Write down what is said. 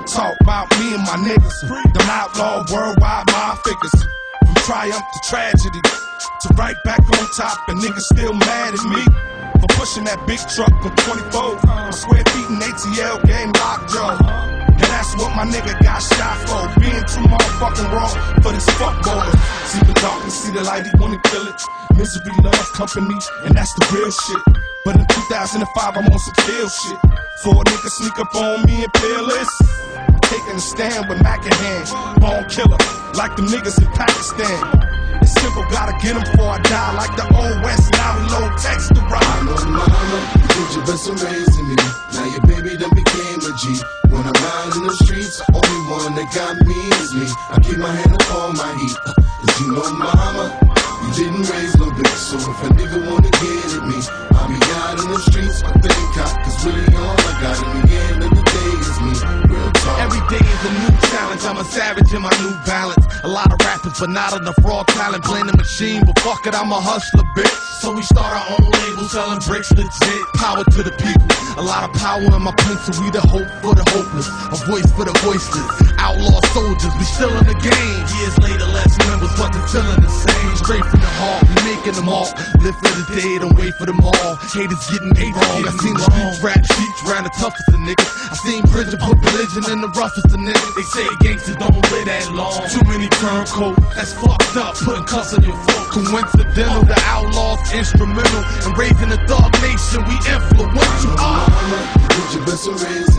talk about me and my niggas. Them outlaw worldwide my figures. From triumph to tragedy, to right back on top, and niggas still mad at me for pushing that big truck with 24 square feet in ATL game lockjaw. And that's what my nigga got shot for, being too motherfucking wrong for this fuck boy. See the darkness, see the light, he wanna kill it. Misery loves company, and that's the real shit. But in 2005, I'm on some kill shit. 4 niggas sneak up on me and peerless. Taking a stand with Mac in hand. Born killer, like them niggas in Pakistan. It's simple, gotta get them before I die. Like the old West, now we low text to ride. I know mama, you did your best in raising me. Now your baby done became a G. When I'm riding the streets, the only one that got me is me. I keep my hand up on my heat. Cause you know mama, you didn't raise no bitch. So if a nigga wanna get at me, I'll be out in the streets, I think cause really all I got in the end of the day is me. Real talk. Every day is a new challenge, I'm a savage in my New Balance. A lot of rappers, but not enough raw talent. Playing the machine, but fuck it, I'm a hustler, bitch. So we start our own label, selling bricks legit. Power to the people, a lot of power in my pencil. We the hope for the hopeless, a voice for the voiceless. Outlaw soldiers, we still in the game. Years later, less members, but the feeling the same. Straight from the heart, we making them all. Live for the day, don't wait for them all. Haters getting wrong. I seen the streets rap sheets round the toughest of niggas. I seen prison put religion in the roughest of niggas. They say gangsters don't live that long. Too many turncoats, that's fucked up. Putting cuss on your folk. Coincidental, the outlaws instrumental in raising the thug nation. We influential. Mama, you did your best in raising